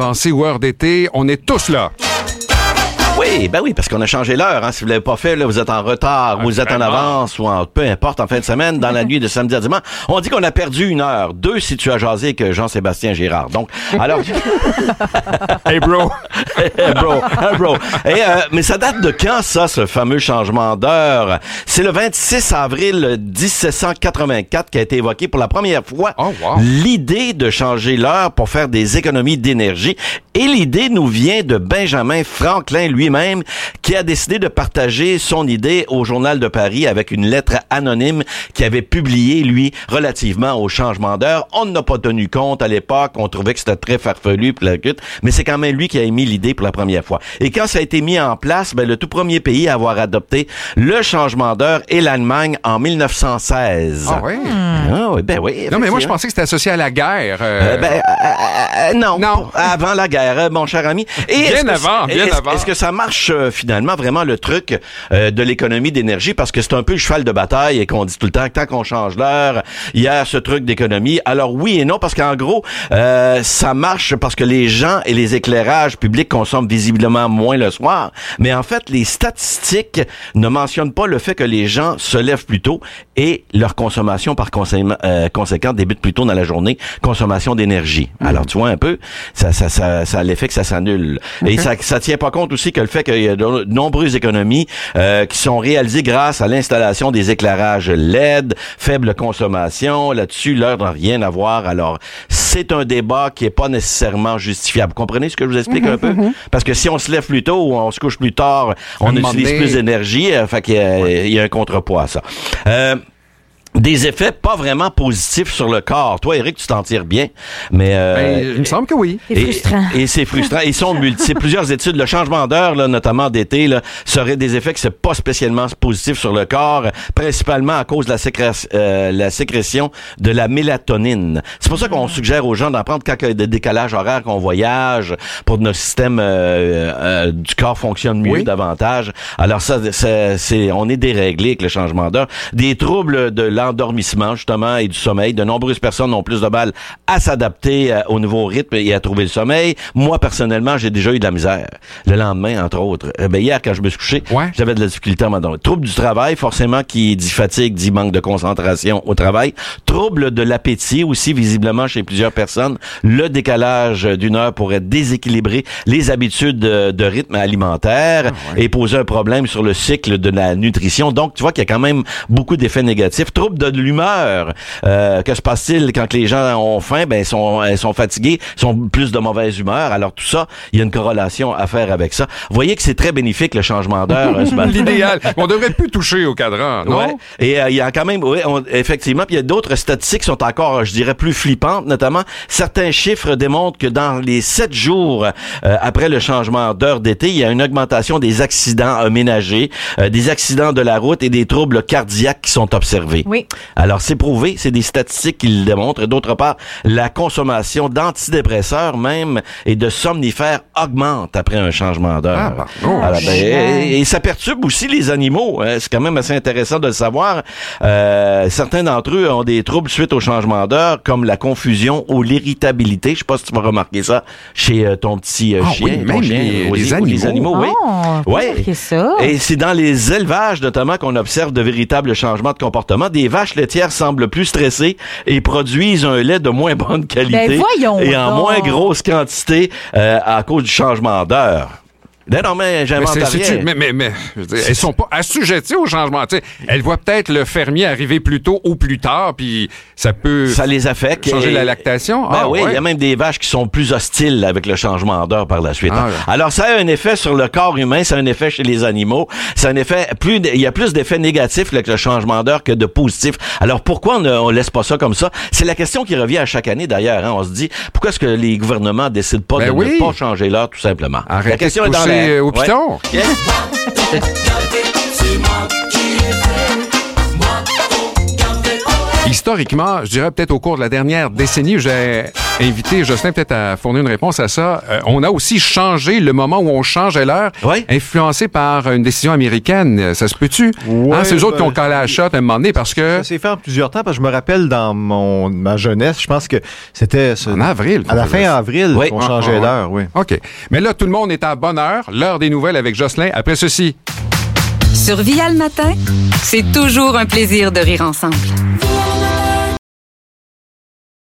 avancée ou heure d'été, on est tous là. Oui, parce qu'on a changé l'heure. Hein. Si vous l'avez pas fait, là, vous êtes en retard, vous êtes en avance, ou peu importe, en fin de semaine, dans la nuit de samedi à dimanche. On dit qu'on a perdu 1 heure. 2 si tu as jasé avec Jean-Sébastien Girard. Donc, alors... Hey, bro! bro. Mais ça date de quand, ça, ce fameux changement d'heure? C'est le 26 avril 1784 qui a été évoqué pour la première fois. Oh, wow. L'idée de changer l'heure pour faire des économies d'énergie. Et l'idée nous vient de Benjamin Franklin lui-même, qui a décidé de partager son idée au Journal de Paris avec une lettre anonyme qu'il avait publiée, lui, relativement au changement d'heure. On n'a pas tenu compte à l'époque, on trouvait que c'était très farfelu, mais c'est quand même lui qui a émis l'idée pour la première fois. Et quand ça a été mis en place, le tout premier pays à avoir adopté le changement d'heure est l'Allemagne en 1916. Ah oui? Ah oui, ben oui. Non, mais moi, je pensais que c'était associé à la guerre. Non. Avant la guerre, mon cher ami. Et bien avant. Est-ce que ça marche finalement vraiment le truc de l'économie d'énergie? Parce que c'est un peu le cheval de bataille et qu'on dit tout le temps que tant qu'on change l'heure, il y a ce truc d'économie. Alors oui et non, parce qu'en gros, ça marche parce que les gens et les éclairages publics consomment visiblement moins le soir. Mais en fait, les statistiques ne mentionnent pas le fait que les gens se lèvent plus tôt et leur consommation par conséquent débute plus tôt dans la journée, consommation d'énergie. Alors tu vois un peu, ça a l'effet que ça s'annule. Okay. Et ça tient pas compte aussi que le fait qu'il y a de nombreuses économies qui sont réalisées grâce à l'installation des éclairages LED, faible consommation. Là-dessus, l'heure n'a rien à voir. Alors, c'est un débat qui est pas nécessairement justifiable. Comprenez ce que je vous explique un peu? Parce que si on se lève plus tôt ou on se couche plus tard, on utilise plus d'énergie. Fait qu'il y a un contrepoids à ça. Des effets pas vraiment positifs sur le corps. Toi, Éric, tu t'en tires bien, mais... il me semble que oui. C'est frustrant. Et c'est frustrant. Ils sont multiples. Plusieurs études, le changement d'heure, là, notamment d'été, là, serait des effets qui sont pas spécialement positifs sur le corps, principalement à cause de la sécrétion de la mélatonine. C'est pour ça qu'on suggère aux gens d'en prendre quand il y a des décalages horaires, qu'on voyage, pour que notre système du corps fonctionne mieux davantage. Alors ça, on est déréglé avec le changement d'heure. Des troubles de l'endormissement, justement, et du sommeil. De nombreuses personnes ont plus de mal à s'adapter au nouveau rythme et à trouver le sommeil. Moi, personnellement, j'ai déjà eu de la misère. Le lendemain, entre autres. Hier, quand je me suis couché, j'avais de la difficulté à m'endormir. Trouble du travail, forcément, qui dit fatigue, dit manque de concentration au travail. Trouble de l'appétit aussi, visiblement, chez plusieurs personnes. Le décalage d'une heure pourrait déséquilibrer les habitudes de rythme alimentaire et poser un problème sur le cycle de la nutrition. Donc, tu vois qu'il y a quand même beaucoup d'effets négatifs. Trouble de l'humeur. Que se passe-t-il quand les gens ont faim? Ils sont fatigués, sont plus de mauvaise humeur. Alors tout ça, il y a une corrélation à faire avec ça. Vous voyez que c'est très bénéfique le changement d'heure. L'idéal. On devrait plus toucher au cadran, non? Ouais. Et il y a quand même, effectivement, puis il y a d'autres statistiques qui sont encore, je dirais, plus flippantes. Notamment, certains chiffres démontrent que dans les 7 jours après le changement d'heure d'été, il y a une augmentation des accidents ménagers, des accidents de la route et des troubles cardiaques qui sont observés. Oui. Alors, c'est prouvé, c'est des statistiques qui le démontrent. D'autre part, la consommation d'antidépresseurs même et de somnifères augmente après un changement d'heure. Et ça perturbe aussi les animaux. C'est quand même assez intéressant de le savoir. Certains d'entre eux ont des troubles suite au changement d'heure, comme la confusion ou l'irritabilité. Je sais pas si tu vas remarquer ça chez ton petit chien. Oui, même les animaux. Oui. Ça. Et c'est dans les élevages, notamment, qu'on observe de véritables changements de comportement. Des vaches laitières semblent plus stressées et produisent un lait de moins bonne qualité et en moins grosse quantité à cause du changement d'heure. Non, mais j'invente rien. Mais elles sont pas assujetties au changement. T'sais, elles voient peut-être le fermier arriver plus tôt ou plus tard, puis ça peut... Ça les affecte. Changer la lactation. Il y a même des vaches qui sont plus hostiles avec le changement d'heure par la suite. Alors, ça a un effet sur le corps humain, ça a un effet chez les animaux. Ça a un effet... Il y a plus d'effets négatifs avec le changement d'heure que de positifs. Alors, pourquoi on laisse pas ça comme ça? C'est la question qui revient à chaque année, d'ailleurs. On se dit, pourquoi est-ce que les gouvernements décident pas de ne pas changer l'heure, tout simplement? Arrêtez la question de pousser au piton. Yeah. Historiquement, je dirais peut-être au cours de la dernière décennie, j'ai inviter Jocelyn peut-être à fournir une réponse à ça. On a aussi changé le moment où on changeait l'heure, influencé par une décision américaine. Ça se peut-tu? Ouais, c'est eux autres qui ont collé à la shot à un moment donné parce que... Ça s'est fait en plusieurs temps, parce que je me rappelle dans ma jeunesse, je pense que c'était... En avril. À la fin avril, on changeait l'heure, oui. OK. Mais là, tout le monde est à bonne heure. L'heure des nouvelles avec Jocelyn. Après ceci... Sur Via le matin, c'est toujours un plaisir de rire ensemble.